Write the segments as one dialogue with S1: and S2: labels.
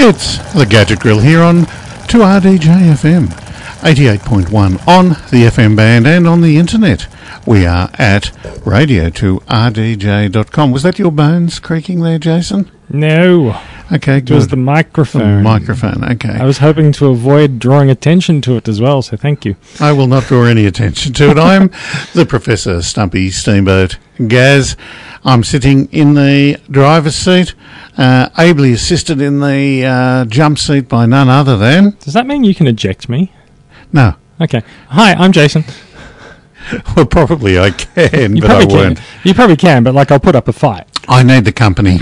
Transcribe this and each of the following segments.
S1: It's the Gadget Grill here on 2RDJ FM, 88.1 on the FM band and on the internet. We are at radio2rdj.com. Was that your bones creaking there, Jason?
S2: No.
S1: Okay, good.
S2: It was the microphone.
S1: The microphone, okay.
S2: I was hoping to avoid drawing attention to it as well, so thank you.
S1: I will not draw any attention to it. I'm the Professor Stumpy Steamboat Gaz. I'm sitting in the driver's seat, ably assisted in the jump seat by none other than...
S2: Does that mean you can eject me?
S1: No.
S2: Okay. Hi, I'm Jason.
S1: Well, probably I can,
S2: You
S1: but I
S2: probably
S1: won't.
S2: can. You probably can, but I'll put up a fight.
S1: I need the company.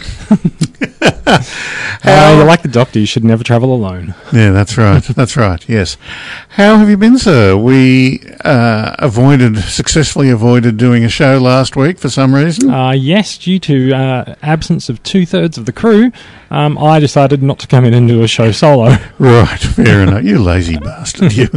S2: You're like the doctor, you should never travel alone.
S1: Yeah, that's right. That's right, yes. How have you been, sir? We successfully avoided doing a show last week for some reason.
S2: Yes, due to absence of 2/3 of the crew, I decided not to come in and do a show solo.
S1: Right, fair enough. You lazy bastard, you.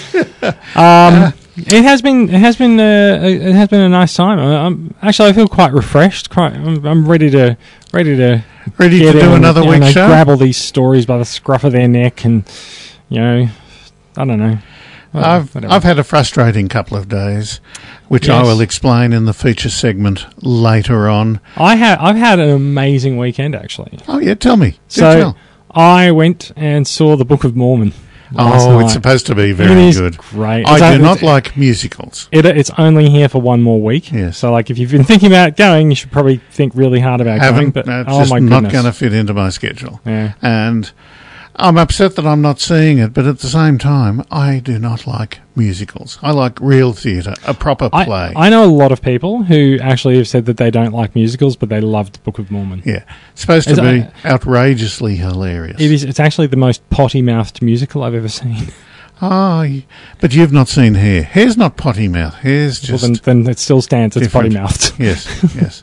S2: It has been a nice time. I feel quite refreshed. I'm ready to
S1: Ready to do another week's show?
S2: Grab all these stories by the scruff of their neck, and I don't know.
S1: I've had a frustrating couple of days, which
S2: Yes.
S1: I will explain in the feature segment later on.
S2: I've had an amazing weekend actually.
S1: Oh yeah, tell me. Do
S2: So
S1: tell.
S2: I went and saw the Book of Mormon. last
S1: Oh,
S2: night.
S1: it's supposed to be
S2: It
S1: very
S2: is
S1: good.
S2: great.
S1: I do not like musicals.
S2: It's only here for one more week.
S1: Yes.
S2: So, if you've been thinking about going, you should probably think really hard about going. But
S1: It's
S2: oh
S1: just
S2: my
S1: not
S2: goodness,
S1: going to fit into my schedule.
S2: Yeah.
S1: And I'm upset that I'm not seeing it, but at the same time, I do not like musicals. I like real theatre, a proper play.
S2: I know a lot of people who actually have said that they don't like musicals, but they loved the Book of Mormon.
S1: Yeah. It's supposed to be outrageously hilarious.
S2: It is. It's actually the most potty-mouthed musical I've ever seen.
S1: Oh, but you've not seen Hair. Hair's not potty mouth. Hair's just...
S2: Well, then it still stands. It's
S1: different.
S2: potty-mouthed.
S1: Yes, yes.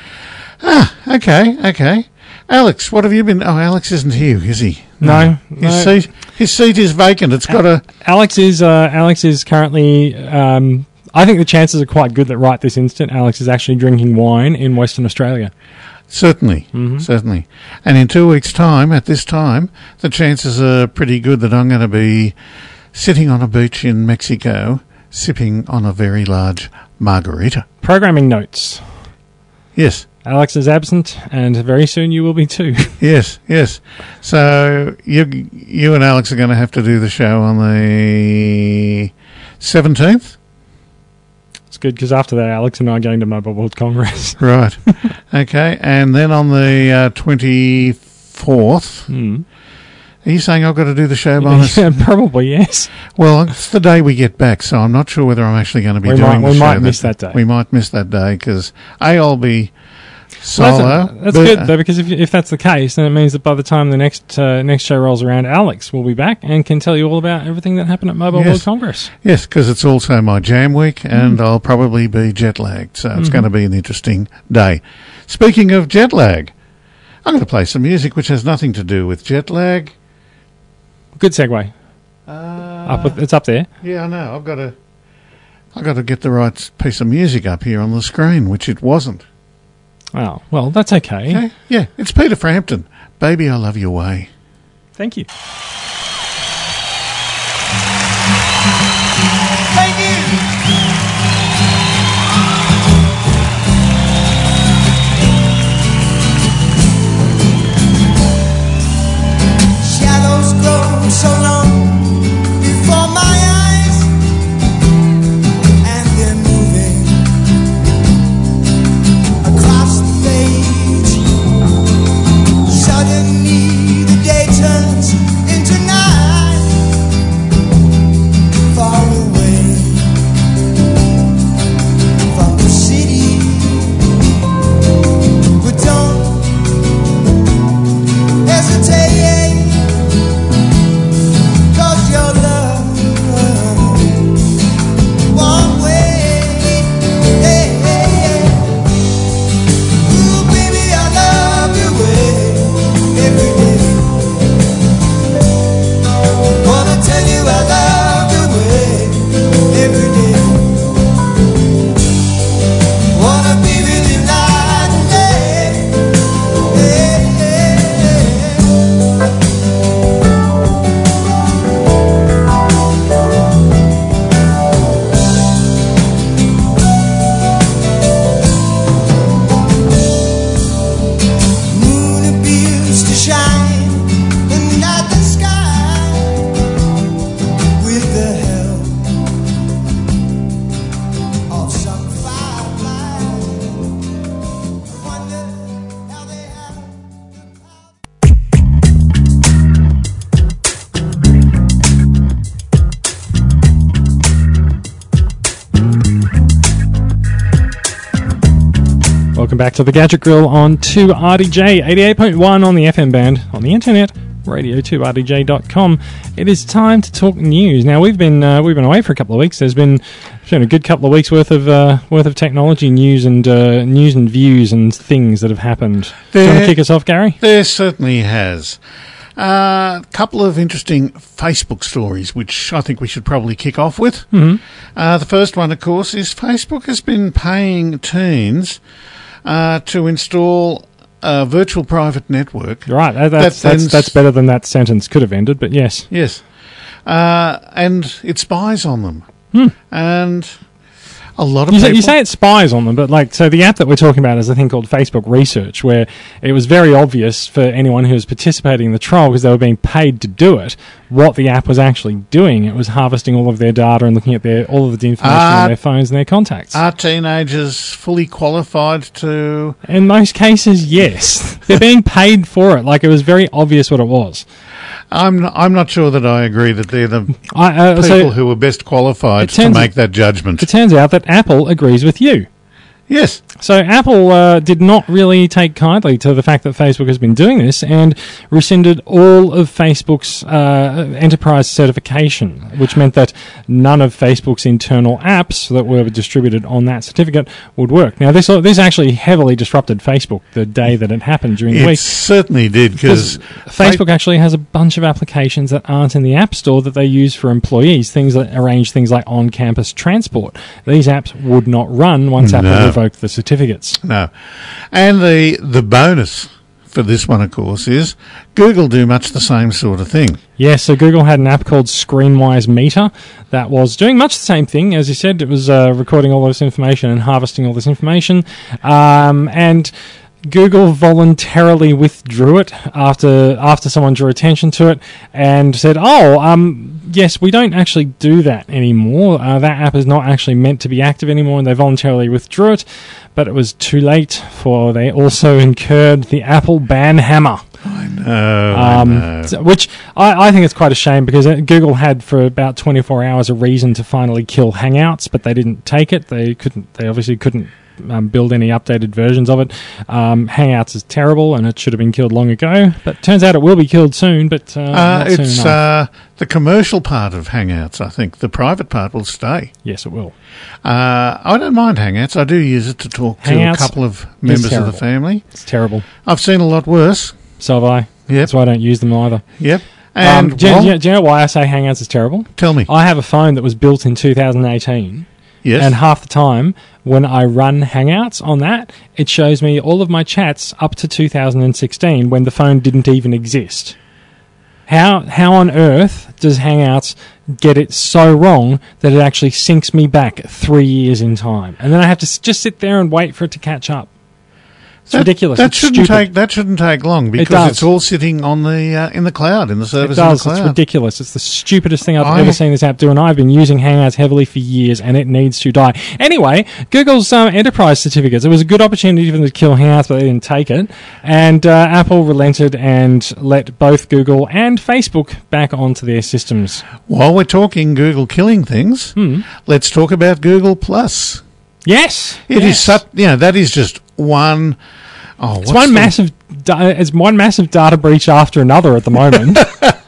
S1: Okay. Alex, what have you been... Oh, Alex isn't here, is he?
S2: No.
S1: His seat is vacant. It's got a...
S2: Alex is currently... I think the chances are quite good that right this instant, Alex is actually drinking wine in Western Australia.
S1: Certainly. And in 2 weeks' time, at this time, the chances are pretty good that I'm going to be sitting on a beach in Mexico, sipping on a very large margarita.
S2: Programming notes.
S1: Yes.
S2: Alex is absent, and very soon you will be too.
S1: Yes. So you and Alex are going to have to do the show on the 17th?
S2: It's good, because after that, Alex and I are going to Mobile World Congress.
S1: Right. Okay. And then on the 24th, are you saying I've got to do the show bonus?
S2: Yeah, probably, yes.
S1: Well, it's the day we get back, so I'm not sure whether I'm actually going to be doing the show.
S2: We might miss that day.
S1: We might miss that day because I'll be solo.
S2: Well, that's good, though, because if that's the case, then it means that by the time the next show rolls around, Alex will be back and can tell you all about everything that happened at Mobile World Congress.
S1: Yes, because it's also my jam week, and I'll probably be jet-lagged, so it's going to be an interesting day. Speaking of jet lag, I'm going to play some music which has nothing to do with jet lag.
S2: Good segue. It's up there.
S1: Yeah, I know. I've got to get the right piece of music up here on the screen, which it wasn't.
S2: Oh, well, that's okay.
S1: Okay? Yeah, it's Peter Frampton. Baby, I Love Your Way.
S2: Thank you.
S3: Thank you. Shadows grow so long before my eyes, and they're moving across the page. Suddenly the day turns into
S2: Welcome back to the Gadget Grill on 2RDJ, 88.1 on the FM band, on the internet, radio2rdj.com. It is time to talk news. Now, we've been away for a couple of weeks. There's been a good couple of weeks worth of technology news and views and things that have happened. Do you want to kick us off, Gary?
S1: There certainly has. A couple of interesting Facebook stories, which I think we should probably kick off with.
S2: Mm-hmm.
S1: The first one, of course, is Facebook has been paying teens to install a virtual private network.
S2: Right, that's better than that sentence could have ended, but yes.
S1: Yes. And it spies on them. And a lot of people...
S2: You say it spies on them, but so the app that we're talking about is a thing called Facebook Research, where it was very obvious for anyone who was participating in the trial, because they were being paid to do it, what the app was actually doing. It was harvesting all of their data and looking at all of the information on their phones and their contacts.
S1: Are teenagers fully qualified to...
S2: In most cases, yes. They're being paid for it. It was very obvious what it was.
S1: I'm not sure that I agree that they're the people who are best qualified to make that judgment.
S2: It turns out that Apple agrees with you.
S1: Yes.
S2: So Apple did not really take kindly to the fact that Facebook has been doing this and rescinded all of Facebook's enterprise certification, which meant that none of Facebook's internal apps that were distributed on that certificate would work. Now, this actually heavily disrupted Facebook the day that it happened during the week.
S1: It certainly did, because
S2: Facebook actually has a bunch of applications that aren't in the App Store that they use for employees, things that arrange things like on-campus transport. These apps would not run once Apple revoked the certificates.
S1: No. And the bonus for this one, of course, is Google do much the same sort of thing.
S2: Yes, so Google had an app called ScreenWise Meter that was doing much the same thing. As you said, it was recording all this information and harvesting all this information. And Google voluntarily withdrew it after someone drew attention to it and said, yes, we don't actually do that anymore. That app is not actually meant to be active anymore, and they voluntarily withdrew it. But it was too late, for they also incurred the Apple ban hammer.
S1: I know.
S2: Which I think it's quite a shame, because Google had for about 24 hours a reason to finally kill Hangouts, but they didn't take it. They obviously couldn't build any updated versions of it. Hangouts is terrible, and it should have been killed long ago. But turns out it will be killed soon. But not soon enough.
S1: The commercial part of Hangouts. I think the private part will stay.
S2: Yes, it will.
S1: I don't mind Hangouts. I do use it to talk to a couple of members of the family.
S2: It's terrible.
S1: I've seen a lot worse.
S2: So have I. Yep. That's why I don't use them either.
S1: Yep.
S2: And do you know why I say Hangouts is terrible?
S1: Tell me.
S2: I have a phone that was built in 2018.
S1: Yes.
S2: And half the time, when I run Hangouts on that, it shows me all of my chats up to 2016, when the phone didn't even exist. How on earth does Hangouts get it so wrong that it actually sinks me back 3 years in time? And then I have to just sit there and wait for it to catch up. It's ridiculous.
S1: That shouldn't take long, because it's all sitting on the in the cloud, in the servers in the cloud.
S2: It's ridiculous. It's the stupidest thing I've ever seen this app do, and I've been using Hangouts heavily for years, and it needs to die. Anyway, Google's enterprise certificates. It was a good opportunity for them to kill Hangouts, but they didn't take it. And Apple relented and let both Google and Facebook back onto their systems.
S1: While we're talking Google killing things, let's talk about Google Plus.
S2: Yes,
S1: is such. That is just one.
S2: It's one massive data breach after another at the moment.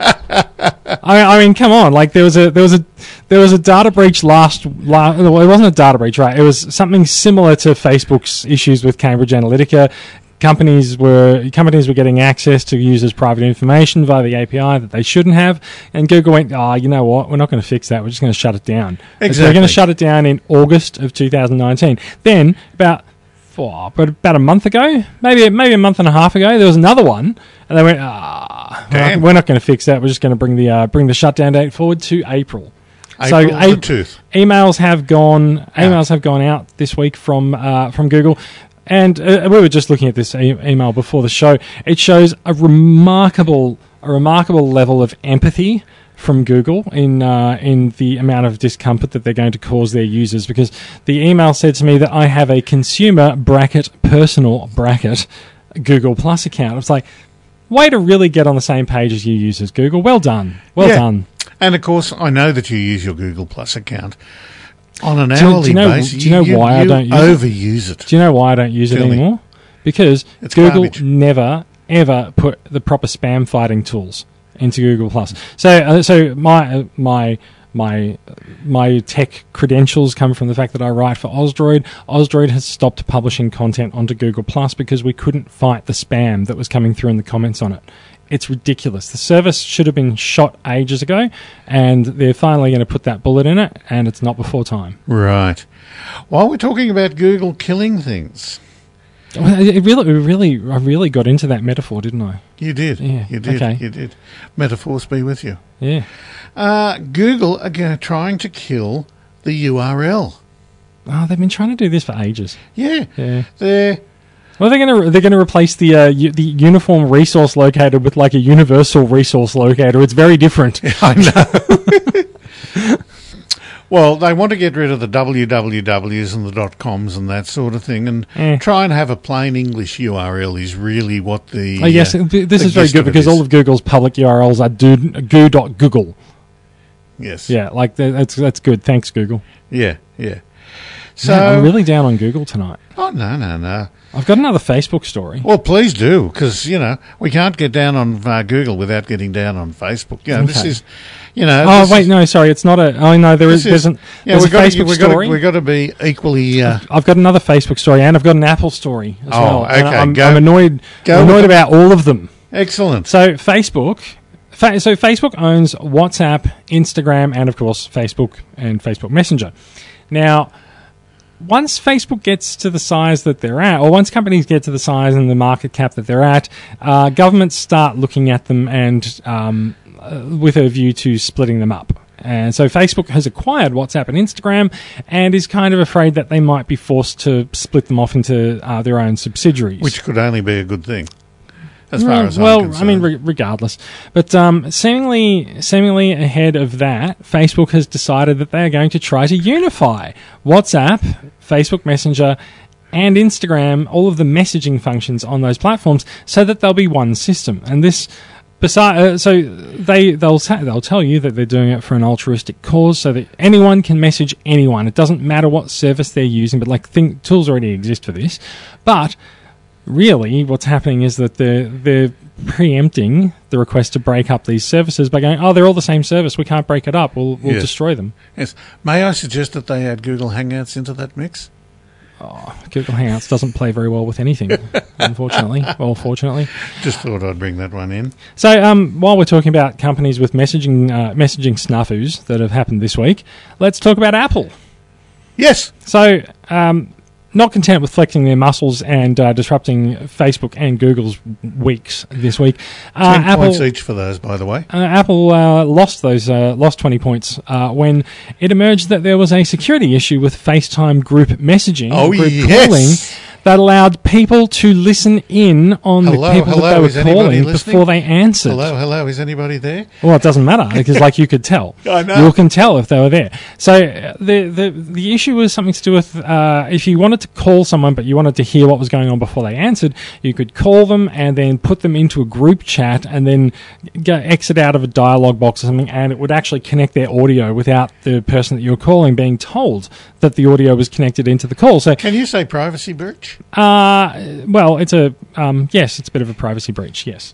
S2: I mean, come on! There was a data breach last. Well, it wasn't a data breach, right? It was something similar to Facebook's issues with Cambridge Analytica. Companies were getting access to users' private information via the API that they shouldn't have, and Google went, you know what? We're not going to fix that. We're just going to shut it down.
S1: Exactly.
S2: So we're going to shut it down in August of 2019. Then about a month ago, maybe a month and a half ago, there was another one, and they went, we're not going to fix that. We're just going to bring the shutdown date forward to April. Emails have gone out this week from Google. And we were just looking at this email before the show. It shows a remarkable level of empathy from Google in the amount of discomfort that they're going to cause their users, because the email said to me that I have a consumer personal Google Plus account. It's like, way to really get on the same page as you users, Google. Well done. Well done.
S1: And of course, I know that you use your Google Plus account On an
S2: Do
S1: hourly
S2: you know-
S1: basis.
S2: do you know why I don't use it?
S1: overuse it.
S2: Do you know why I don't use it
S1: Tell me.
S2: anymore? Because
S1: It's
S2: Google
S1: garbage.
S2: never ever put the proper spam fighting tools into Google Plus. So my tech credentials come from the fact that I write for Osdroid. Osdroid has stopped publishing content onto Google Plus because we couldn't fight the spam that was coming through in the comments on it. It's ridiculous. The service should have been shot ages ago, and they're finally going to put that bullet in it, and it's not before time.
S1: Right. While we're talking about Google killing things,
S2: I really got into that metaphor, didn't I?
S1: you did.
S2: Yeah,
S1: You did.
S2: okay.
S1: You did. Metaphors be with you.
S2: Yeah.
S1: Google are trying to kill the URL.
S2: Oh, they've been trying to do this for ages.
S1: Yeah.
S2: Yeah.
S1: They're
S2: Well, they're going to replace the uniform resource locator with like a universal resource locator. It's very different.
S1: I know. Well, they want to get rid of the wwws and the .coms and that sort of thing, and try and have a plain English URL is really what the.
S2: Oh, yes, this is very
S1: gist
S2: good
S1: of it
S2: because
S1: is.
S2: all of Google's public URLs are goo.google.
S1: Yes.
S2: Yeah, like that's good. Thanks, Google.
S1: Yeah. So
S2: Man, I'm really down on Google tonight.
S1: Oh no.
S2: I've got another Facebook story.
S1: Well, please do, because we can't get down on Google without getting down on Facebook. This
S2: Okay.
S1: is,
S2: Oh
S1: this
S2: wait,
S1: is-
S2: no, sorry, it's not a. Oh no, there's a Facebook story.
S1: We've got to be equally.
S2: I've got another Facebook story, and I've got an Apple story as well.
S1: okay,
S2: And
S1: go-
S2: I'm annoyed
S1: go with
S2: about all of them.
S1: Excellent.
S2: So Facebook owns WhatsApp, Instagram, and of course Facebook and Facebook Messenger. Now, once Facebook gets to the size that they're at, or once companies get to the size and the market cap that they're at, governments start looking at them and with a view to splitting them up. And so Facebook has acquired WhatsApp and Instagram and is kind of afraid that they might be forced to split them off into their own subsidiaries.
S1: Which could only be a good thing, as far as I'm concerned.
S2: I mean, regardless. But seemingly ahead of that, Facebook has decided that they are going to try to unify WhatsApp, Facebook Messenger, and Instagram, all of the messaging functions on those platforms, so that they'll be one system. And this, so they'll tell you that they're doing it for an altruistic cause, so that anyone can message anyone. It doesn't matter what service they're using, but tools already exist for this. But really, what's happening is that they're preempting the request to break up these services by going, they're all the same service. We can't break it up. We'll
S1: Yes.
S2: destroy them.
S1: Yes. May I suggest that they add Google Hangouts into that mix?
S2: Google Hangouts doesn't play very well with anything, unfortunately. Well, fortunately.
S1: Just thought I'd bring that one in.
S2: So, while we're talking about companies with messaging snafus that have happened this week, let's talk about Apple.
S1: Yes.
S2: So, not content with flexing their muscles and disrupting Facebook and Google's weeks this week,
S1: 10
S2: Apple
S1: points each for those, by the way.
S2: Apple lost 20 points when it emerged that there was a security issue with FaceTime group messaging, group calling, that allowed people to listen in on the people that they were calling before they answered.
S1: Hello, is anybody there?
S2: Well, it doesn't matter because you could tell.
S1: I know.
S2: You can tell if they were there. So the issue was something to do with if you wanted to call someone but you wanted to hear what was going on before they answered, you could call them and then put them into a group chat and then exit out of a dialogue box or something, and it would actually connect their audio without the person that you were calling being told that the audio was connected into the call. So
S1: Can you say privacy breach?
S2: well, it's a yes, it's a bit of a privacy breach. Yes,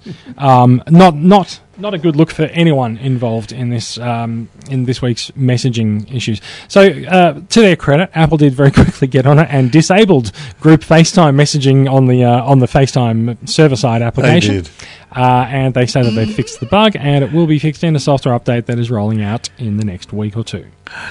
S2: not a good look for anyone involved in this week's messaging issues. So, to their credit, Apple did very quickly get on it and disabled group FaceTime messaging on the FaceTime server-side application.
S1: They did.
S2: And they say that they fixed the bug, and it will be fixed in a software update that is rolling out in the next week or two.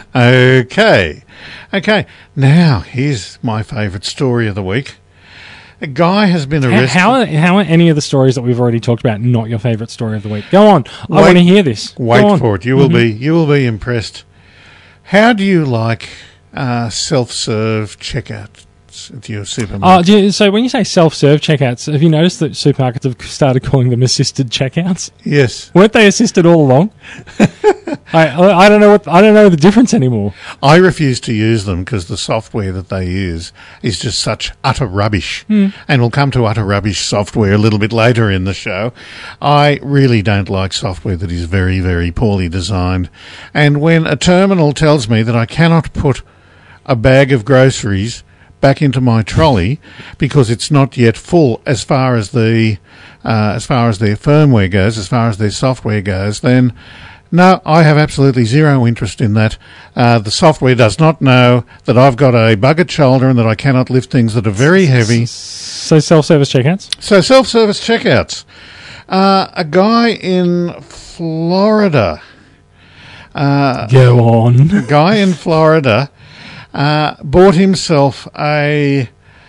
S1: Okay. Now, here's my favourite story of the week. A guy has been arrested.
S2: How are any of the stories that we've already talked about not your favourite story of the week? Go on. I want to hear this.
S1: Wait for it. You will be impressed. How do you like self-serve checkouts at your supermarket?
S2: So when you say self-serve checkouts, have you noticed that supermarkets have started calling them assisted checkouts?
S1: Yes.
S2: Weren't they assisted all along? I don't know the difference anymore.
S1: I refuse to use them because the software that they use is just such utter rubbish. And we'll come to utter rubbish software a little bit later in the show. I really don't like software that is very, very poorly designed. And when a terminal tells me that I cannot put a bag of groceries back into my trolley because it's not yet full as far as their firmware goes, as far as their software goes, then no, I have absolutely zero interest in that. The software does not know that I've got a buggered shoulder and that I cannot lift things that are very heavy.
S2: So self-service checkouts?
S1: So self-service checkouts. A guy in Florida.
S2: Go on.
S1: A guy in Florida bought himself a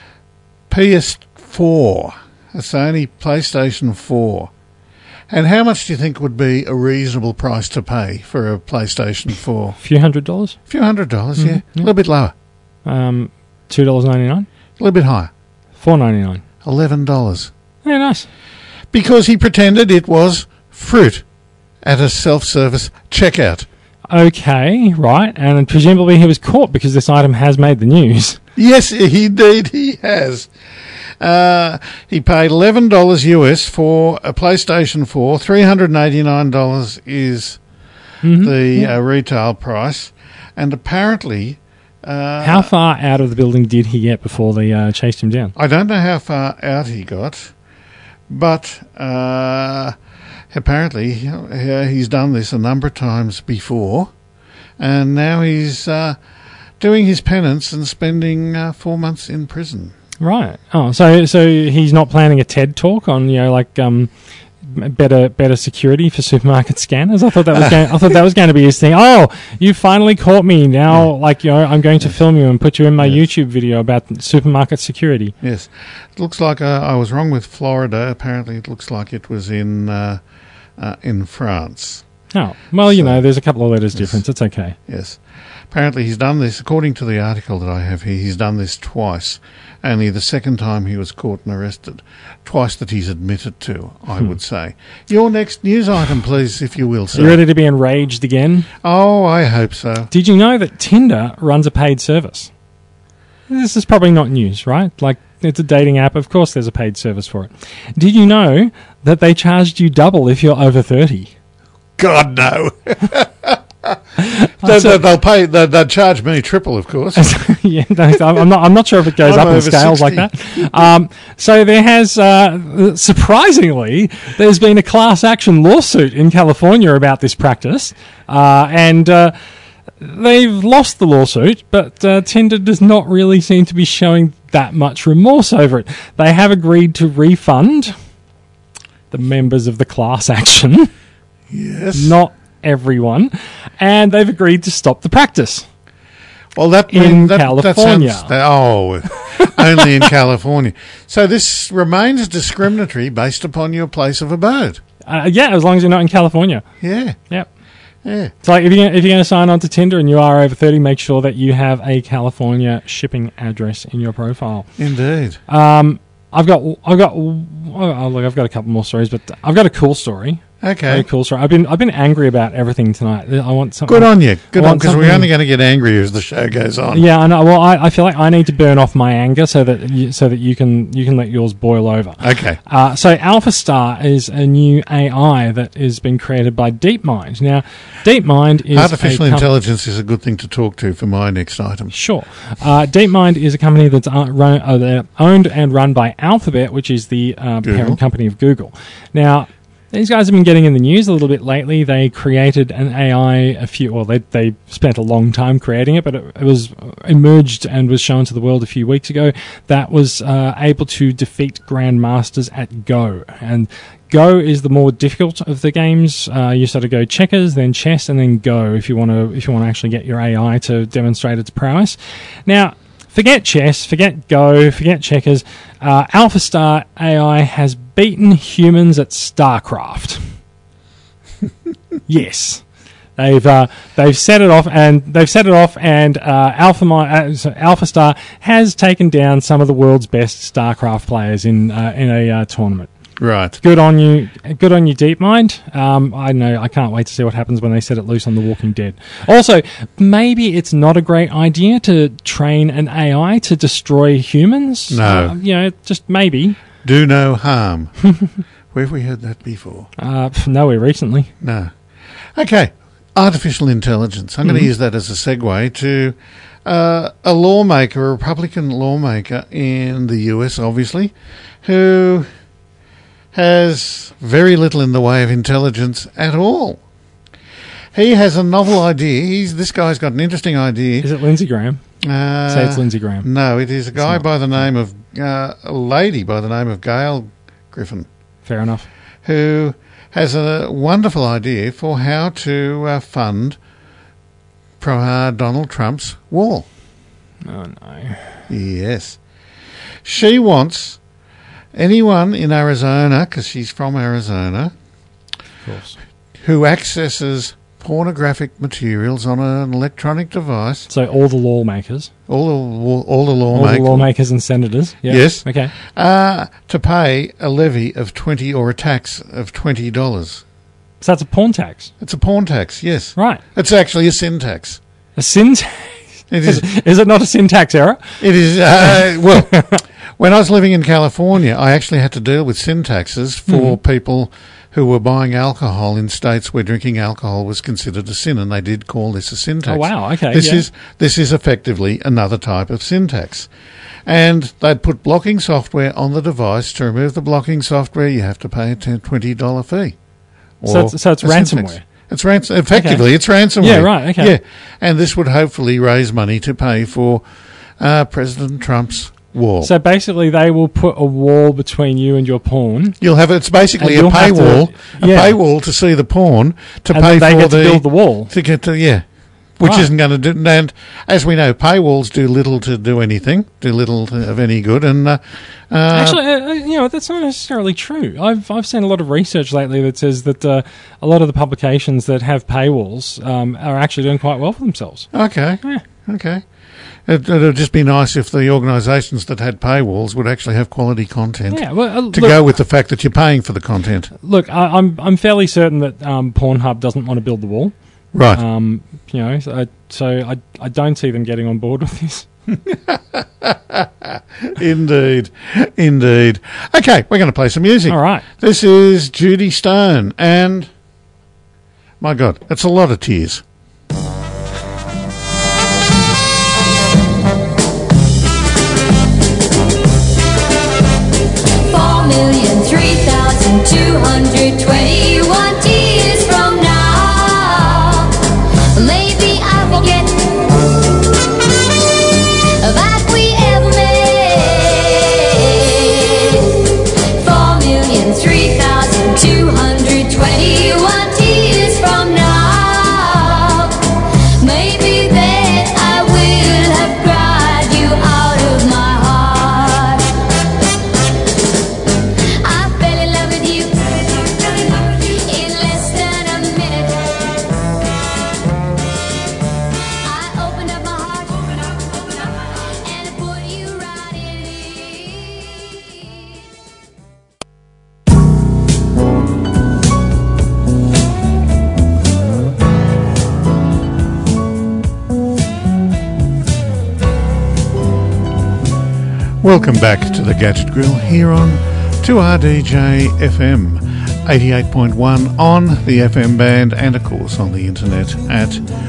S1: PS4, a Sony PlayStation 4. And how much do you think would be a reasonable price to pay for a PlayStation 4?
S2: A few $100s?
S1: A few $100, yeah. A little bit lower.
S2: $2.99?
S1: A little bit higher.
S2: $4.99.
S1: $11.
S2: Yeah, nice.
S1: Because he pretended it was fruit at a self-service checkout.
S2: Okay, right. And presumably he was caught because this item has made the news.
S1: Yes, indeed he has. He paid $11 US for a PlayStation 4. $389 is the retail price. And apparently...
S2: how far out of the building did he get before they chased him down?
S1: I don't know how far out he got, but apparently he's done this a number of times before, and now he's doing his penance and spending 4 months in prison. Right.
S2: Oh, so he's not planning a TED talk on better security for supermarket scanners. I thought that was going to be his thing. Oh, you finally caught me now. Yeah. I'm going to film you and put you in my YouTube video about supermarket security.
S1: Yes, it looks like I was wrong with Florida. Apparently, it looks like it was in France.
S2: Oh, well, there's a couple of letters difference. It's okay.
S1: Yes. Apparently he's done this, according to the article that I have here, he's done this twice. Only the second time he was caught and arrested. Twice that he's admitted to, I would say. Your next news item, please, if you will, sir.
S2: You ready to be enraged again?
S1: Oh, I hope so.
S2: Did you know that Tinder runs a paid service? This is probably not news, right? It's a dating app. Of course there's a paid service for it. Did you know that they charged you double if you're over 30?
S1: God, no. They'll charge me triple, of course.
S2: Yeah, I'm not sure if it goes up in scales 60. Like that. So there has, surprisingly, there's been a class action lawsuit in California about this practice, and they've lost the lawsuit, but Tinder does not really seem to be showing that much remorse over it. They have agreed to refund the members of the class action.
S1: Yes.
S2: Not everyone. And they've agreed to stop the practice.
S1: Well,
S2: California.
S1: Only in California. So this remains discriminatory based upon your place of abode.
S2: Yeah, as long as you're not in California.
S1: Yeah.
S2: Yep.
S1: Yeah.
S2: It's like if you're going to sign on to Tinder and you are over 30, make sure that you have a California shipping address in your profile.
S1: Indeed.
S2: I've got a couple more stories, but I've got a cool story.
S1: Okay.
S2: Very cool story. I've been angry about everything tonight. I want something.
S1: Good on you. Good on, because we're only going to get angrier as the show goes on.
S2: Yeah, I know. Well, I feel like I need to burn off my anger so that you can let yours boil over.
S1: Okay.
S2: So AlphaStar is a new AI that has been created by DeepMind. Now, DeepMind is
S1: artificial intelligence is a good thing to talk to for my next item.
S2: Sure. DeepMind is a company that's owned and run by Alphabet, which is the parent company of Google. Now, these guys have been getting in the news a little bit lately. They created an AI they spent a long time creating it, but it was emerged and was shown to the world a few weeks ago that was able to defeat grandmasters at Go. And Go is the more difficult of the games. You sort of go checkers, then chess, and then Go if you want to actually get your AI to demonstrate its prowess. Now, forget chess, forget Go, forget checkers. AlphaStar AI has beaten humans at StarCraft. Yes, they've set it off, and AlphaStar has taken down some of the world's best StarCraft players in a tournament.
S1: Right.
S2: Good on you, DeepMind. I know. I can't wait to see what happens when they set it loose on The Walking Dead. Also, maybe it's not a great idea to train an AI to destroy humans.
S1: No.
S2: Just maybe.
S1: Do no harm. Where have we heard that before?
S2: Nowhere recently.
S1: No. Okay. artificial intelligence. I'm going to use that as a segue to a lawmaker, a Republican lawmaker in the US, obviously, who has very little in the way of intelligence at all. He has a novel idea. This guy's got an interesting idea.
S2: Is it Lindsey Graham? Say it's Lindsey Graham.
S1: No, it is a guy by the name of, a lady by the name of Gail Griffin.
S2: Fair enough.
S1: Who has a wonderful idea for how to fund Donald Trump's wall.
S2: Oh, no.
S1: Yes. She wants anyone in Arizona, because she's from Arizona,
S2: Of course.
S1: who accesses pornographic materials on an electronic device.
S2: So all the lawmakers.
S1: All the
S2: All the lawmakers and senators. Yep.
S1: Yes.
S2: Okay.
S1: To pay a levy of $20 or a tax of $20.
S2: So that's a porn tax.
S1: It's a porn tax, yes.
S2: Right.
S1: It's actually a sin tax.
S2: A sin tax?
S1: It is.
S2: Is it not a syntax error?
S1: It is. Well, when I was living in California, I actually had to deal with sin taxes for people who were buying alcohol in states where drinking alcohol was considered a sin, and they did call this a sin tax.
S2: Oh, wow. Okay.
S1: This is effectively another type of sin tax. And they'd put blocking software on the device. To remove the blocking software, you have to pay a $20 fee.
S2: So it's ransomware.
S1: It's effectively, it's ransomware.
S2: Yeah, right, okay.
S1: Yeah, and this would hopefully raise money to pay for President Trump's wall.
S2: So basically, they will put a wall between you and your porn.
S1: You'll have it's basically a
S2: And you'll have
S1: paywall,
S2: to- yeah.
S1: a paywall to see the porn to
S2: And
S1: pay
S2: they
S1: for
S2: get to build the wall.
S1: to get to which
S2: Right.
S1: isn't going to do. And as we know, paywalls do little to do anything, of any good. And
S2: Actually, that's not necessarily true. I've seen a lot of research lately that says that a lot of the publications that have paywalls are actually doing quite well for themselves.
S1: okay.
S2: Yeah.
S1: It'd just be nice if the organisations that had paywalls would actually have quality content
S2: Yeah, well,
S1: to go with the fact that you're paying for the content.
S2: Look, I'm fairly certain that Pornhub doesn't want to build the wall.
S1: Right.
S2: So I don't see them getting on board with this.
S1: Indeed. Okay, we're going to play some music.
S2: All right.
S1: This is Judy Stone, and my God, it's a lot of tears.
S4: $4,003,221 years from now, maybe I forget that we ever met. 4,003,221 years from now, maybe then I will have cried you out of my heart. I fell in love with you in less than a minute. I opened up my heart and put you right in it.
S1: Welcome back to the Gadget Grill here on 2RDJ FM 88.1 on the FM band and of course on the internet at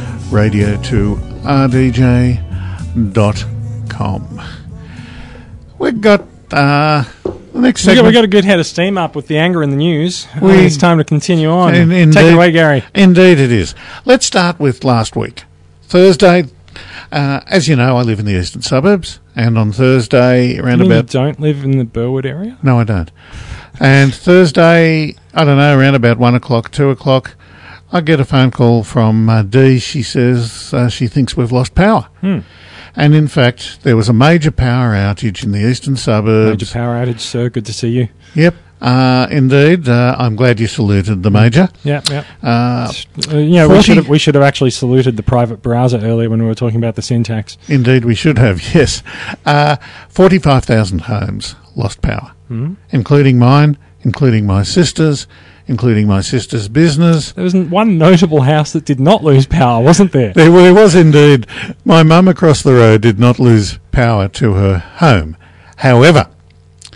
S1: radio2rdj.com. We've got the next
S2: We
S1: segment.
S2: got a good head of steam up with the anger in the news. I
S1: We-
S2: think it's time to continue on.
S1: Indeed.
S2: Take it away, Gary.
S1: Indeed it is. Let's start with last week. Thursday, as you know, I live in the eastern suburbs, and on Thursday, around
S2: You mean
S1: about...
S2: you don't live in the Burwood area?
S1: No, I don't. And Thursday, I don't know, around about 1 o'clock, 2 o'clock, I get a phone call from Dee. She says she thinks we've lost power. And in fact, there was a major power outage in the eastern suburbs.
S2: Major power outage, sir. Good to see you.
S1: Yep. Indeed. I'm glad you saluted the major.
S2: Yeah.
S1: Uh,
S2: We should have actually saluted the private browser earlier when we were talking about the syntax.
S1: Indeed, we should have, yes. 45,000 homes lost power, including mine, including my sister's, including my sister's business.
S2: There was one notable house that did not lose power, wasn't there?
S1: There was indeed. My mum across the road did not lose power to her home. However,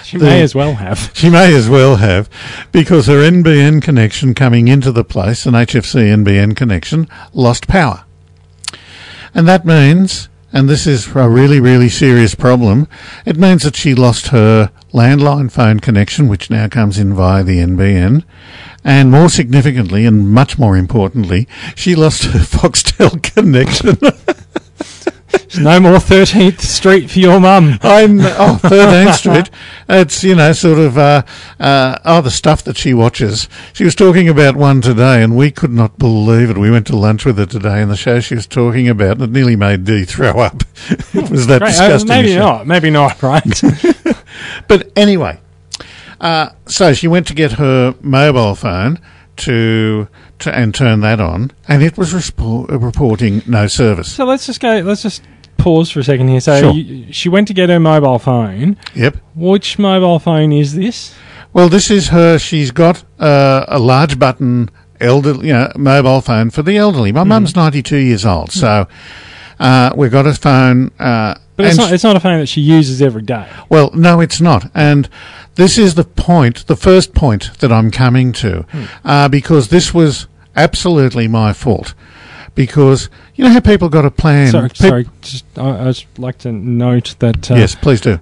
S2: She may as well have.
S1: She may as well have, because her NBN connection coming into the place, an HFC NBN connection, lost power. And that means, and this is a really, really serious problem, it means that she lost her landline phone connection, which now comes in via the NBN, and more significantly and much more importantly, she lost her Foxtel connection.
S2: There's no more 13th Street for your mum.
S1: 13th Street. It's, sort of, the stuff that she watches. She was talking about one today, and we could not believe it. We went to lunch with her today, and the show she was talking about, and it nearly made Dee throw up. It was that disgusting.
S2: Maybe not, right?
S1: But anyway, so she went to get her mobile phone and turn that on, and it was reporting no service.
S2: So let's just pause for a second here. So
S1: Sure.
S2: She went to get her mobile phone.
S1: Yep.
S2: Which mobile phone is this?
S1: Well, this is her. She's got a large button elderly, mobile phone for the elderly. My mum's 92 years old, so we've got a phone.
S2: But it's not a phone that she uses every day.
S1: Well, no, it's not. And this is the first point that I'm coming to, because this was absolutely my fault. Because you know how people got a plan.
S2: Sorry. I'd just like to note that.
S1: Yes, please do.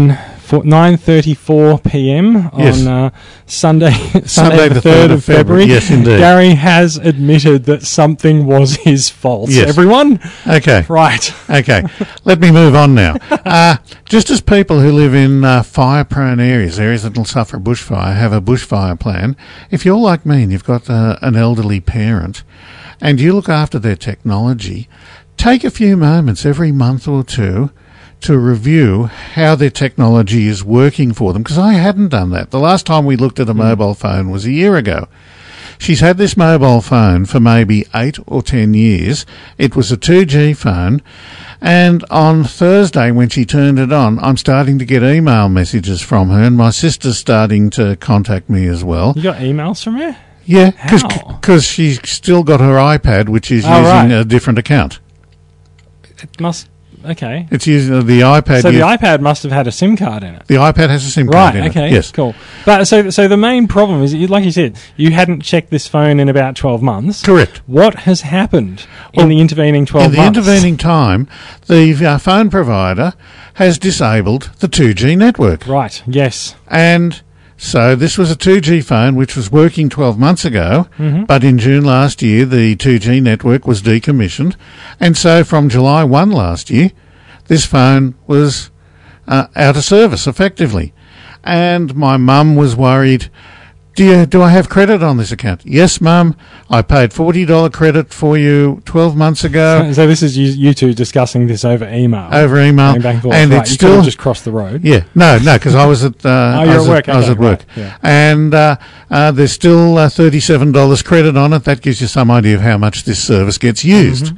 S2: 9:34 p.m.
S1: Yes.
S2: on Sunday
S1: the
S2: 3rd of February.
S1: Yes, indeed.
S2: Gary has admitted that something was his fault.
S1: Yes.
S2: Everyone?
S1: Okay.
S2: Right.
S1: Okay. Let me move on now. Just as people who live in fire-prone areas that will suffer bushfire, have a bushfire plan, if you're like me and you've got an elderly parent and you look after their technology, take a few moments every month or two to review how their technology is working for them, because I hadn't done that. The last time we looked at a mobile phone was a year ago. She's had this mobile phone for maybe 8 or 10 years. It was a 2G phone, and on Thursday when she turned it on, I'm starting to get email messages from her, and my sister's starting to contact me as well.
S2: You got emails from her?
S1: Yeah,
S2: How?
S1: because she's still got her iPad, which is using a different account.
S2: It must... Okay.
S1: It's using the iPad.
S2: So the iPad must have had a SIM card in it.
S1: The iPad has a SIM card in it.
S2: Right, okay.
S1: Yes.
S2: Cool. But so the main problem is, like you said, you hadn't checked this phone in about 12 months.
S1: Correct.
S2: What has happened in the intervening 12 months?
S1: In the intervening time, the phone provider has disabled the 2G network.
S2: Right, yes.
S1: And so this was a 2G phone which was working 12 months ago, but in June last year the 2G network was decommissioned, and so from July 1 last year this phone was out of service effectively. And my mum was worried, do I have credit on this account? Yes, Mum, I paid $40 credit for you 12 months ago.
S2: So this is you two discussing this over email.
S1: Over email.
S2: Going back and forth.
S1: And
S2: right,
S1: it's
S2: you
S1: still...
S2: could have just crossed the road.
S1: Yeah. No, because I was at...
S2: you're at work.
S1: I was at work.
S2: Right, yeah.
S1: And there's still $37 credit on it. That gives you some idea of how much this service gets used.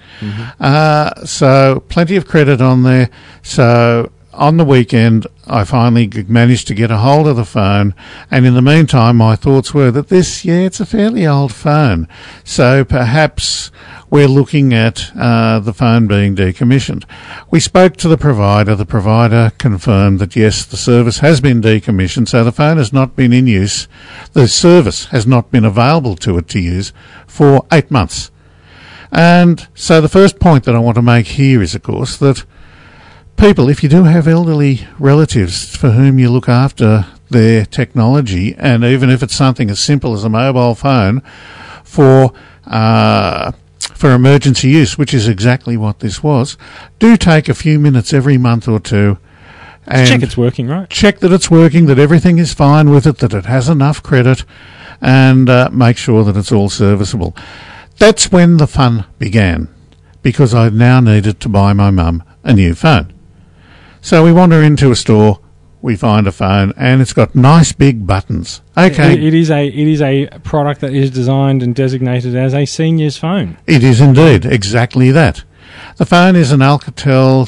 S1: So plenty of credit on there. So on the weekend, I finally managed to get a hold of the phone, and in the meantime, my thoughts were that it's a fairly old phone, so perhaps we're looking at the phone being decommissioned. We spoke to the provider. The provider confirmed that, yes, the service has been decommissioned, so the phone has not been in use. The service has not been available to it to use for 8 months. And so the first point that I want to make here is, of course, that people, if you do have elderly relatives for whom you look after their technology, and even if it's something as simple as a mobile phone for emergency use, which is exactly what this was, do take a few minutes every month or two and
S2: check it's working, right?
S1: Check that it's working, that everything is fine with it, that it has enough credit, and make sure that it's all serviceable. That's when the fun began, because I now needed to buy my mum a new phone. So we wander into a store, we find a phone, and it's got nice big buttons. Okay.
S2: It is a product that is designed and designated as a senior's phone.
S1: It is indeed, exactly that. The phone is an Alcatel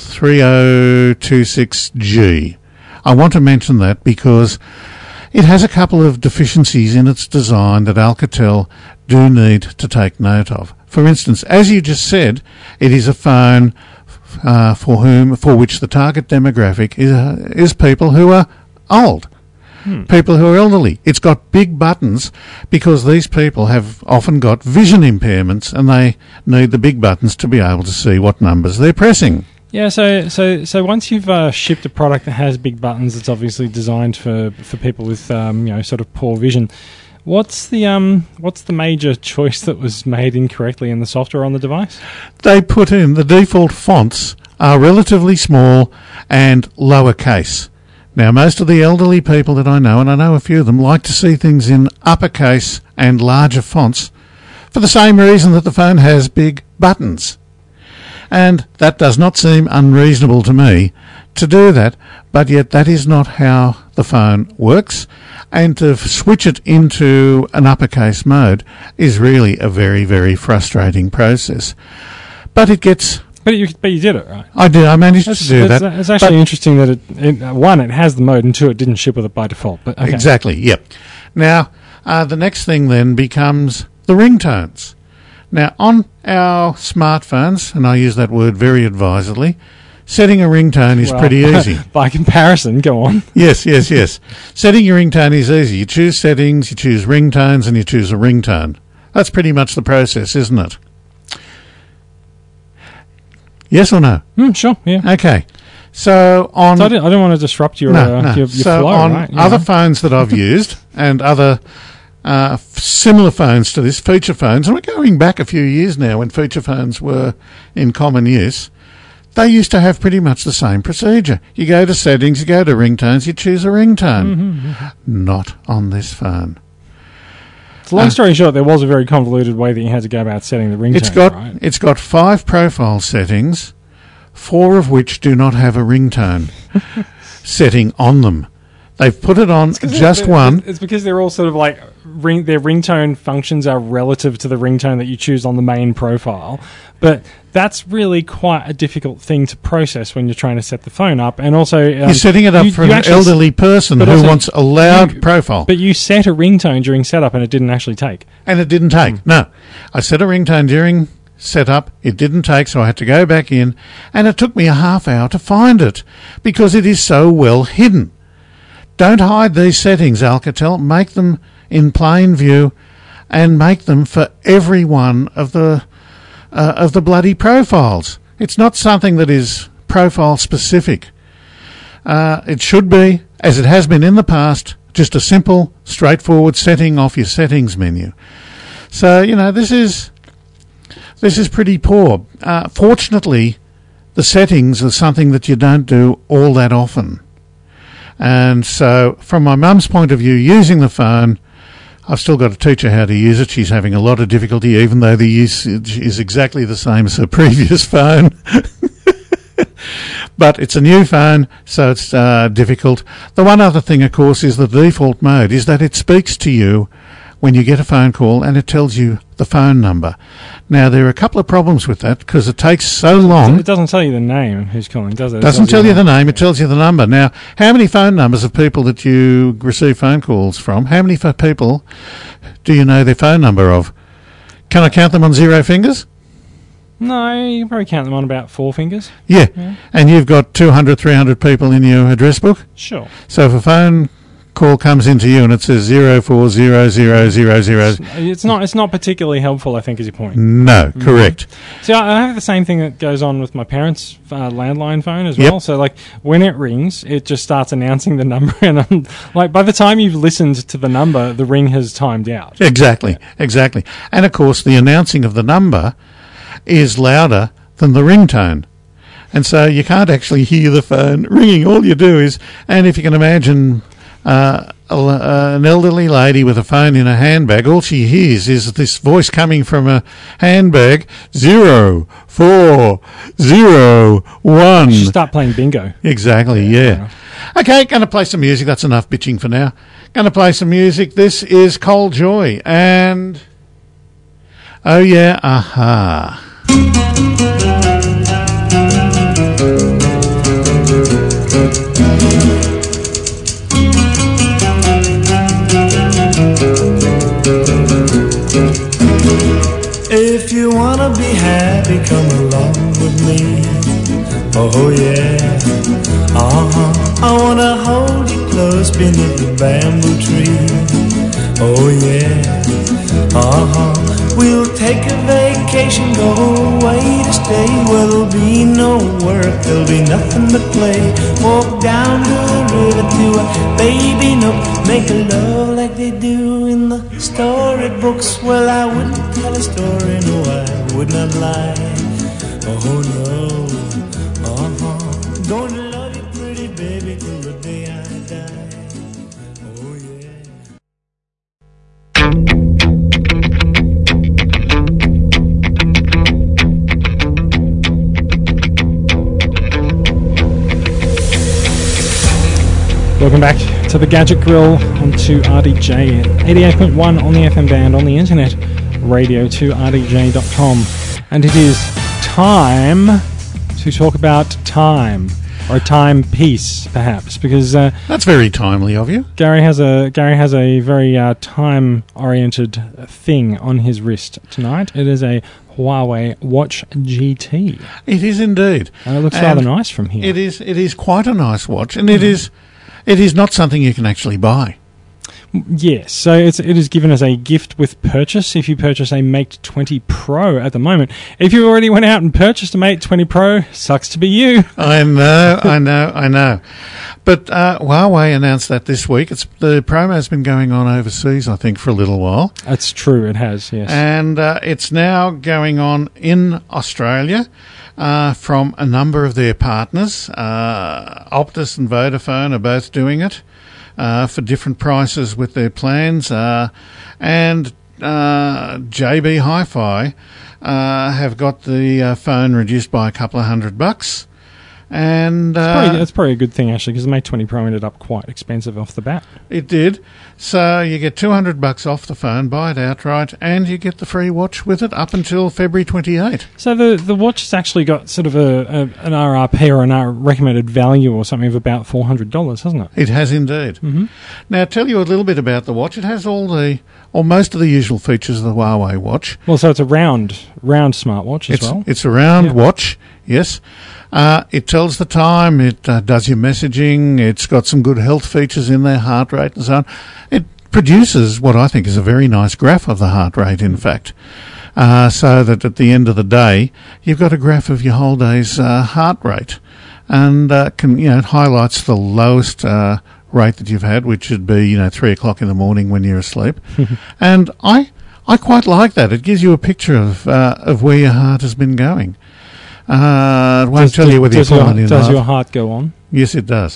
S1: 3026G. I want to mention that because it has a couple of deficiencies in its design that Alcatel do need to take note of. For instance, as you just said, it is a phone for which the target demographic is people who are old, people who are elderly. It's got big buttons because these people have often got vision impairments and they need the big buttons to be able to see what numbers they're pressing.
S2: Yeah, so once you've shipped a product that has big buttons, it's obviously designed for people with sort of poor vision. What's the major choice that was made incorrectly in the software on the device?
S1: They put in the default fonts are relatively small and lowercase. Now, most of the elderly people that I know, and I know a few of them, like to see things in uppercase and larger fonts for the same reason that the phone has big buttons. And that does not seem unreasonable to me to do that, but yet that is not how the phone works, and to switch it into an uppercase mode is really a very, very frustrating process. But it gets...
S2: But you did it, right?
S1: I did. I managed to do that.
S2: It's actually interesting that it has the mode, and two, it didn't ship with it by default. But okay.
S1: Exactly, yep. Now, the next thing then becomes the ringtones. Now, on our smartphones, and I use that word very advisedly, setting a ringtone is pretty easy.
S2: By comparison, go on.
S1: Yes. Setting your ringtone is easy. You choose settings, you choose ringtones, and you choose a ringtone. That's pretty much the process, isn't it? Yes or no?
S2: Sure, yeah.
S1: Okay. So I
S2: don't want to disrupt your
S1: so
S2: flow,
S1: on
S2: right?
S1: Other phones that I've used and other similar phones to this, feature phones, and we're going back a few years now when feature phones were in common use, they used to have pretty much the same procedure. You go to settings, you go to ringtones, you choose a ringtone. Not on this phone.
S2: So long story short, there was a very convoluted way that you had to go about setting the ringtone,
S1: It's got 5 profile settings, 4 of which do not have a ringtone setting on them. They've put it on just one.
S2: It's because they're all sort of like their ringtone functions are relative to the ringtone that you choose on the main profile. But that's really quite a difficult thing to process when you're trying to set the phone up. And also...
S1: you're setting it up for an elderly person who wants a loud profile.
S2: But you set a ringtone during setup and it didn't actually take.
S1: And it didn't take. No. I set a ringtone during setup. It didn't take, so I had to go back in. And it took me a half hour to find it because it is so well hidden. Don't hide these settings, Alcatel. Make them in plain view and make them for every one of the bloody profiles. It's not something that is profile specific. It should be, as it has been in the past, just a simple, straightforward setting off your settings menu. So, this is pretty poor. Fortunately, the settings are something that you don't do all that often. And so, from my mum's point of view, using the phone, I've still got to teach her how to use it. She's having a lot of difficulty, even though the usage is exactly the same as her previous phone. But it's a new phone, so it's difficult. The one other thing, of course, is the default mode, is that it speaks to you when you get a phone call and it tells you the phone number. Now, there are a couple of problems with that because it takes so long.
S2: It doesn't tell you the name who's calling, does it?
S1: It doesn't tell you the name, it tells you the number. Now, how many phone numbers of people that you receive phone calls from, how many people do you know their phone number of? Can I count them on 0 fingers?
S2: No, you can probably count them on about 4 fingers.
S1: Yeah. And you've got 200, 300 people in your address book?
S2: Sure.
S1: So if a phone call comes into you and it says 040000,
S2: it's not particularly helpful, I think, is your point.
S1: No, correct.
S2: See, I have the same thing that goes on with my parents' landline phone as well. So, like, when it rings, it just starts announcing the number, and I'm, like, by the time you've listened to the number, the ring has timed out.
S1: Exactly. And of course, the announcing of the number is louder than the ringtone. And so you can't actually hear the phone ringing. All you do is, and if you can imagine an elderly lady with a phone in a handbag, all she hears is this voice coming from a handbag, 0401.
S2: She start playing bingo.
S1: Exactly, yeah. Okay, going to play some music. That's enough bitching for now. Going to play some music. This is Cold Joy and... Oh yeah, aha.
S3: If you wanna be happy, come along with me. Oh yeah, I wanna hold you close beneath the bamboo tree. Oh yeah, we'll take a vacation, go away to stay where there'll be no work, there'll be nothing but play. Walk down to the river to a baby nook, make a love like they do in the storybooks. Well, I wouldn't tell a story, no, I would not lie. Oh no, going to love you pretty baby till the day I die. Oh yeah.
S2: Welcome back to the Gadget Grill on 2RDJ, 88.1 on the FM band, on the internet, radio2rdj.com. And it is time to talk about time, or a timepiece, perhaps, because
S1: That's very timely of you.
S2: Gary has a very time-oriented thing on his wrist tonight. It is a Huawei Watch GT.
S1: It is indeed.
S2: And it looks rather nice from here.
S1: It is quite a nice watch, and it is not something you can actually buy.
S2: Yes, so it is given as a gift with purchase if you purchase a Mate 20 Pro at the moment. If you already went out and purchased a Mate 20 Pro, sucks to be you.
S1: I know. But Huawei announced that this week. The promo's been going on overseas, I think, for a little while.
S2: That's true, it has, yes.
S1: And it's now going on in Australia from a number of their partners. Optus and Vodafone are both doing it. For different prices with their plans, and JB Hi-Fi have got the phone reduced by a couple of $100, and
S2: that's probably a good thing actually, because the Mate 20 Pro ended up quite expensive off the bat.
S1: It did. So you get $200 off the phone, buy it outright, and you get the free watch with it up until February 28.
S2: So the watch has actually got sort of an RRP or an recommended value or something of about $400, hasn't it?
S1: It has indeed. Mm-hmm. Now, tell you a little bit about the watch. It has most of the usual features of the Huawei watch.
S2: Well, so it's a round smartwatch as well.
S1: It's a round watch, yes. It tells the time, it does your messaging, it's got some good health features in there, heart rate and so on. It produces what I think is a very nice graph of the heart rate, in fact, so that at the end of the day, you've got a graph of your whole day's heart rate, and it highlights the lowest rate that you've had, which would be 3 o'clock in the morning when you're asleep, and I quite like that. It gives you a picture of where your heart has been going. It won't tell you whether you're falling in love.
S2: Does your heart go on?
S1: Yes, it does.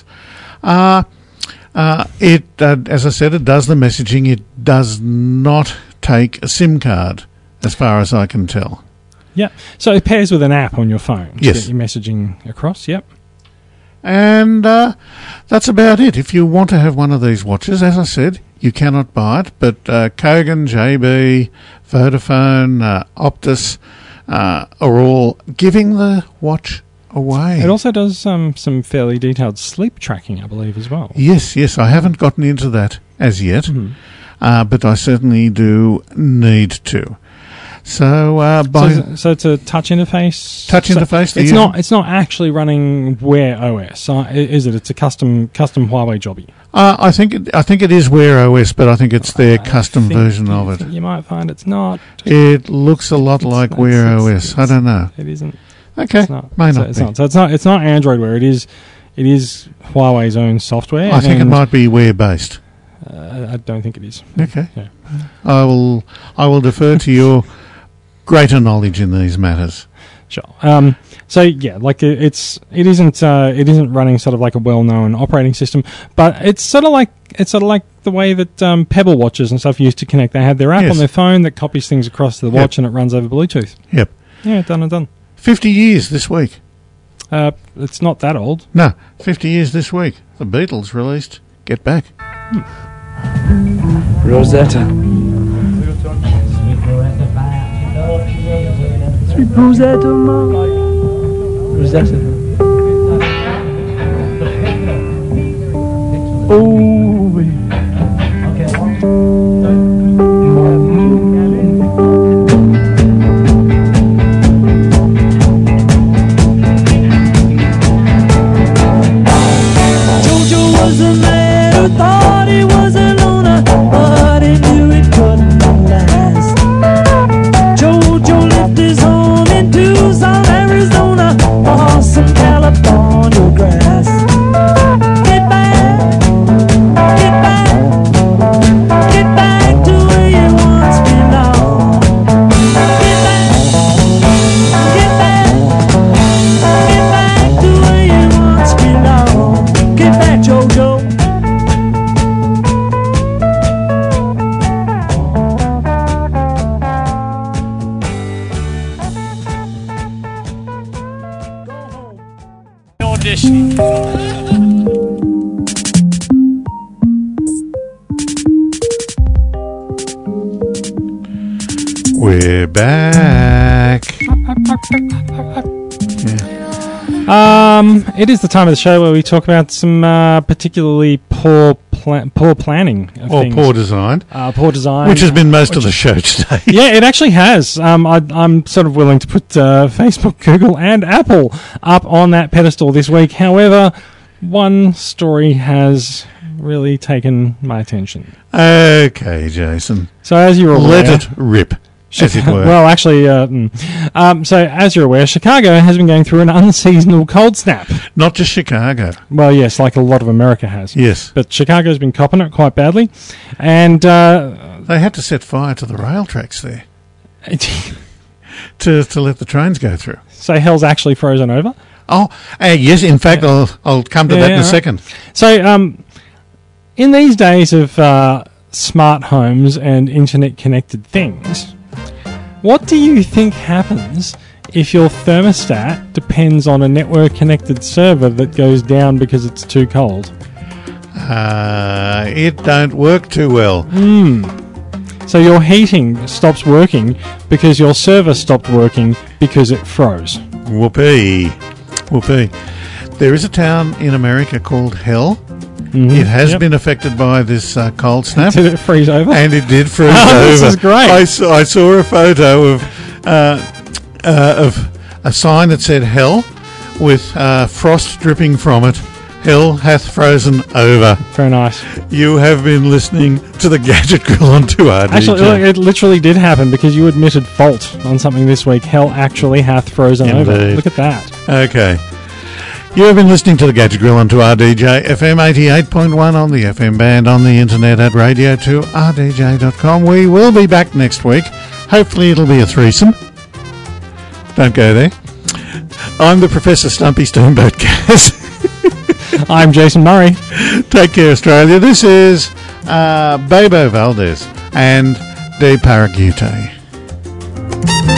S1: As I said, it does the messaging. It does not take a SIM card, as far as I can tell.
S2: Yeah. So it pairs with an app on your phone to
S1: yes.
S2: get your messaging across. Yep.
S1: And that's about it. If you want to have one of these watches, as I said, you cannot buy it. But Kogan, JB, Vodafone, Optus are all giving the watch away.
S2: It also does some fairly detailed sleep tracking, I believe, as well.
S1: Yes. I haven't gotten into that as yet, but I certainly do need to. So
S2: it's a touch interface.
S1: Interface.
S2: It's not actually running Wear OS, is it? It's a custom Huawei jobby.
S1: I think it is Wear OS, but I think it's their custom version of it.
S2: You might find it's not.
S1: It looks a lot like Wear OS. I don't know.
S2: It isn't.
S1: Okay,
S2: it's not.
S1: May not
S2: it's
S1: be.
S2: Not. So it's not Android Wear. It is Huawei's own software.
S1: I think it might be Wear based.
S2: I don't think it is.
S1: Okay.
S2: Yeah.
S1: I will defer to your greater knowledge in these matters.
S2: Sure. So yeah, like it isn't running sort of like a well-known operating system, but it's sort of like the way that Pebble watches and stuff used to connect. They had their app on their phone that copies things across to the watch and it runs over Bluetooth.
S1: Yep.
S2: Yeah, done and done.
S1: 50 years this week.
S2: It's not that old.
S1: No, 50 years this week. The Beatles released Get Back.
S5: Rosetta. Sweet Rosetta, Mom. Rosetta. Oh, baby. Jojo was a man
S2: edition.
S1: We're back.
S2: It is the time of the show where we talk about some particularly poor planning of
S1: Or
S2: things.
S1: poor design.
S2: Poor design.
S1: Which has been most of the show today.
S2: Yeah, it actually has. I'm sort of willing to put Facebook, Google, and Apple up on that pedestal this week. However, one story has really taken my attention.
S1: Okay, Jason.
S2: So as you're aware...
S1: Let it rip, as it were.
S2: Well, actually, so as you're aware, Chicago has been going through an unseasonal cold snap.
S1: Not just Chicago.
S2: Well, yes, like a lot of America has.
S1: Yes.
S2: But Chicago's been copping it quite badly. And...
S1: They had to set fire to the rail tracks there to let the trains go through.
S2: so hell's actually frozen over?
S1: Oh, yes, in fact, I'll come to that in a second.
S2: So, in these days of smart homes and internet-connected things, what do you think happens if your thermostat depends on a network-connected server that goes down because it's too cold?
S1: It don't work too well.
S2: So your heating stops working because your server stopped working because it froze.
S1: Whoopee. Whoopee. There is a town in America called Hell. It has been affected by this cold snap.
S2: Did it freeze over?
S1: And it did freeze
S2: Oh,
S1: over.
S2: this is great.
S1: I saw a photo of a sign that said Hell with frost dripping from it. Hell hath frozen over.
S2: Very nice.
S1: You have been listening to the Gadget Grill on 2RDJ.
S2: Actually, look, it literally did happen because you admitted fault on something this week. Hell actually hath frozen over.
S1: Indeed.
S2: Look at that.
S1: Okay. You have been listening to the Gadget Grill on 2RDJ, FM 88.1 on the FM band, on the internet at radio2rdj.com. We will be back next week. Hopefully it'll be a threesome. Don't go there. I'm the Professor Stumpy Steamboat Gaz.
S2: I'm Jason Murray.
S1: Take care, Australia. This is Bebo Valdez and De Paragute.